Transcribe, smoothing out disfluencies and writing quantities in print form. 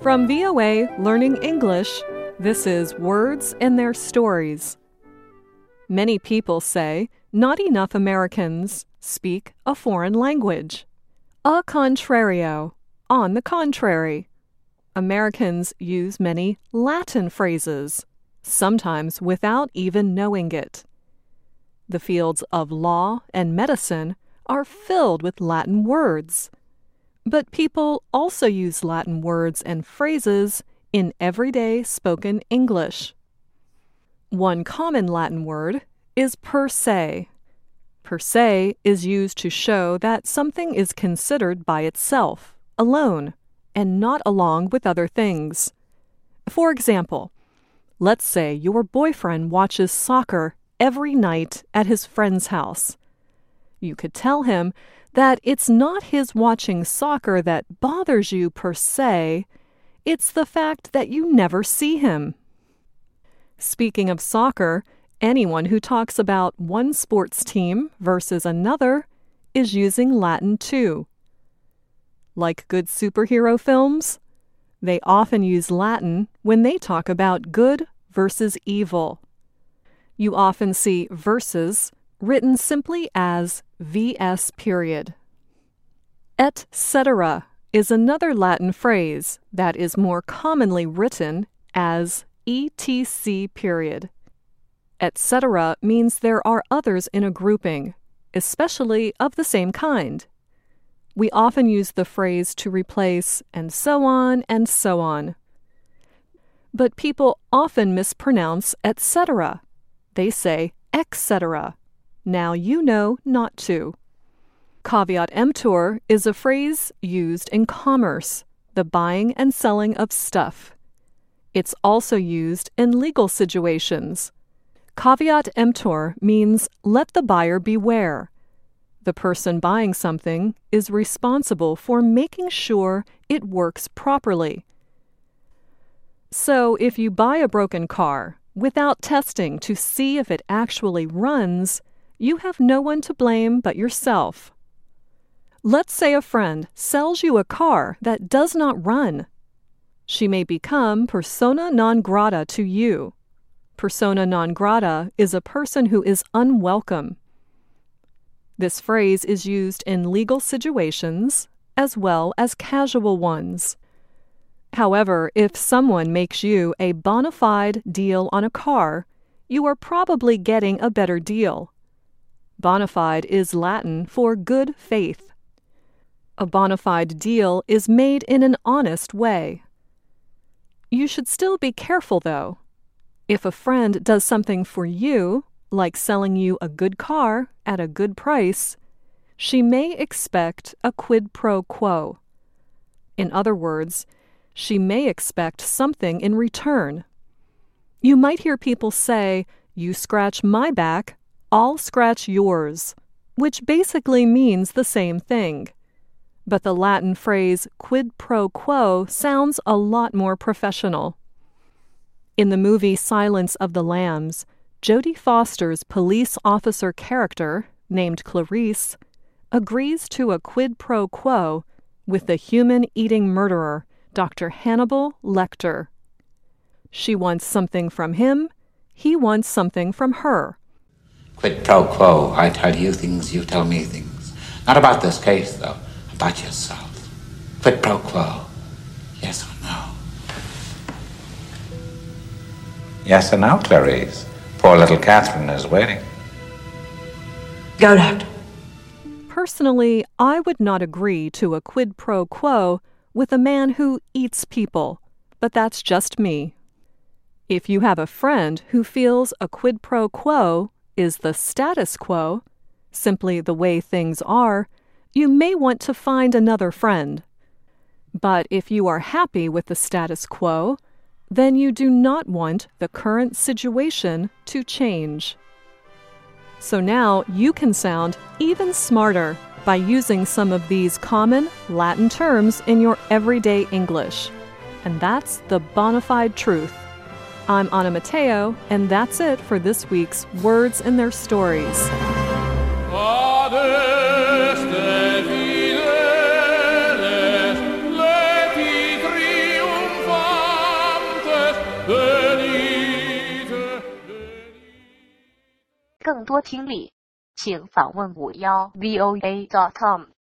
From VOA Learning English, this is Words and Their Stories. Many people say not enough Americans speak a foreign language. A contrario, on the contrary. Americans use many Latin phrases, sometimes without even knowing it. The fields of law and medicine are filled with Latin words. But people also use Latin words and phrases in everyday spoken English. One common Latin word is per se. Per se is used to show that something is considered by itself, alone, and not along with other things. For example, let's say your boyfriend watches soccer every night at his friend's house. You could tell him that it's not his watching soccer that bothers you per se, it's the fact that you never see him. Speaking of soccer, anyone who talks about one sports team versus another is using Latin too. Like good superhero films, they often use Latin when they talk about good versus evil. You often see versus written simply as vs period. Et cetera is another Latin phrase that is more commonly written as etc period. Et cetera means there are others in a grouping, especially of the same kind. We often use the phrase to replace and so on and so on. But people often mispronounce et cetera. They say etc. Now you know not to. Caveat emptor is a phrase used in commerce, the buying and selling of stuff. It's also used in legal situations. Caveat emptor means let the buyer beware. The person buying something is responsible for making sure it works properly. So if you buy a broken car without testing to see if it actually runs, you have no one to blame but yourself. Let's say a friend sells you a car that does not run. She may become persona non grata to you. Persona non grata is a person who is unwelcome. This phrase is used in legal situations as well as casual ones. However, if someone makes you a bona fide deal on a car, you are probably getting a better deal. Bona fide is Latin for good faith. A bona fide deal is made in an honest way. You should still be careful, though. If a friend does something for you, like selling you a good car at a good price, she may expect a quid pro quo. In other words, she may expect something in return. You might hear people say, "You scratch my back, I'll scratch yours," which basically means the same thing. But the Latin phrase quid pro quo sounds a lot more professional. In the movie Silence of the Lambs, Jodie Foster's police officer character, named Clarice, agrees to a quid pro quo with the human-eating murderer, Dr. Hannibal Lecter. She wants something from him, he wants something from her. Quid pro quo, I tell you things, you tell me things. Not about this case, though, about yourself. Quid pro quo, yes or no? Yes or no, Clarice? Poor little Catherine is waiting. Go, Doctor. Personally, I would not agree to a quid pro quo with a man who eats people, but that's just me. If you have a friend who feels a quid pro quo is the status quo, simply the way things are, you may want to find another friend. But if you are happy with the status quo, then you do not want the current situation to change. So now you can sound even smarter by using some of these common Latin terms in your everyday English. And that's the bona fide truth. I'm Anna Matteo, and that's it for this week's Words and Their Stories. 更多听力，请访问51voa.com。